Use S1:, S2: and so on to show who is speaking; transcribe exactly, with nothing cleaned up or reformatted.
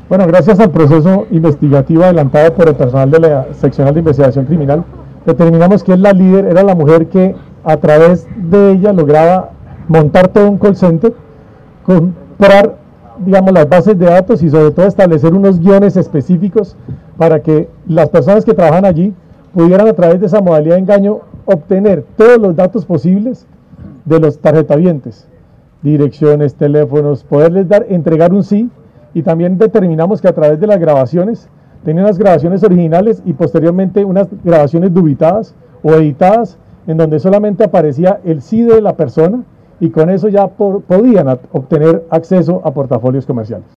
S1: Bueno, gracias al proceso investigativo adelantado por el personal de la seccional de investigación criminal, determinamos que la líder era la mujer que a través de ella lograba montar todo un call center, comprar, digamos, las bases de datos y sobre todo establecer unos guiones específicos para que las personas que trabajan allí pudieran a través de esa modalidad de engaño obtener todos los datos posibles de los tarjetavientes, direcciones, teléfonos, poderles dar, entregar un sí, y también determinamos que a través de las grabaciones, tenía unas grabaciones originales y posteriormente unas grabaciones dubitadas o editadas en donde solamente aparecía el sí de la persona y con eso ya por, podían obtener acceso a portafolios comerciales.